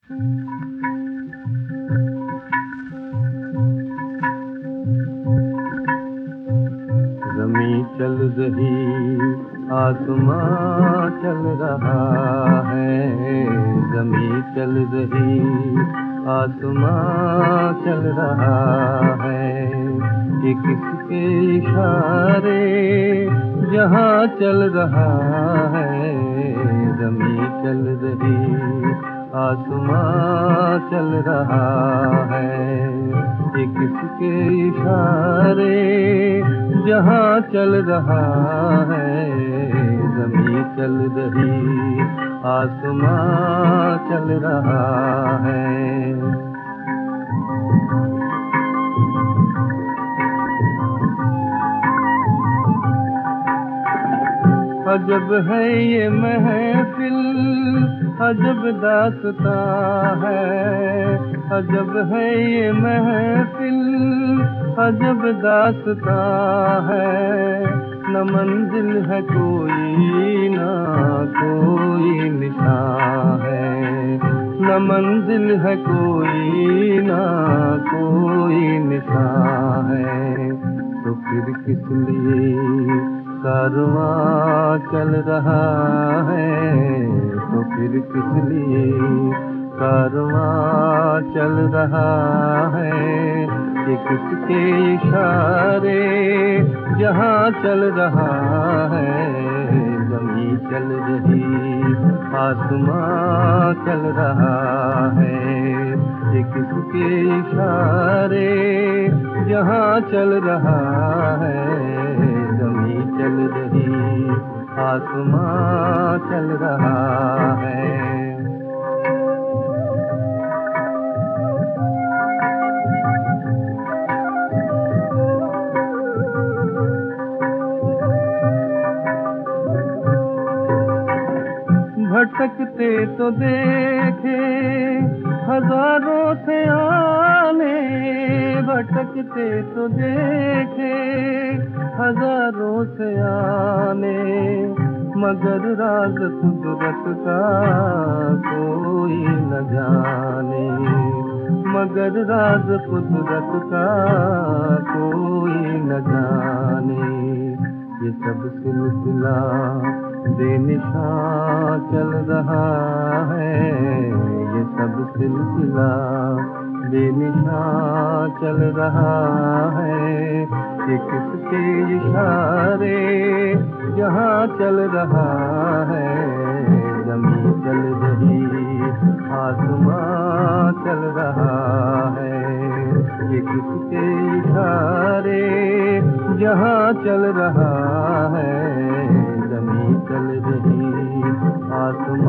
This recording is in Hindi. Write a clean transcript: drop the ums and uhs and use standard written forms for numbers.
ज़मीं चल रही, आसमां चल रहा है। ज़मीं चल रही, आसमां चल रहा है। ये किसके इशारे जहां चल रहा है। ज़मीं चल रही, आसमां चल रहा है। ये किसके इशारे जहां चल रहा है। ज़मीं चल रही, आसमां चल रहा है। अजब है ये महफिल, अजब दास्तां है। अजब है ये महफिल, अजब दास्तां है। न मंजिल है कोई, ना कोई निशान है। न मंजिल है कोई, ना कोई निशान है। तो फिर किस लिए कारवां चल रहा है। तो फिर किस लिए कारवां चल रहा है। ये किसके इशारे जहां चल रहा है। ज़मीं चल रही, आसमां चल रहा है। ये किसके इशारे जहां चल रहा है। ज़मीं चल रही, आसमां चल रहा है। भटकते तो देखे हजारों से आने। भटकते तो देखे हजारों से आने। मगर राज कुदरत का कोई न जाने। मगर राज कुदरत का कोई न जाने। ये सब सिलसिला बेनिशान चल रहा है। ये सब सिलसिला बेनिशान चल रहा है। ये किसके इशारे जहां चल रहा है। ज़मीं चल रही, आसमां चल रहा है। ये किसके इशारे जहां चल रहा है। ज़मीं चल रही, आसमां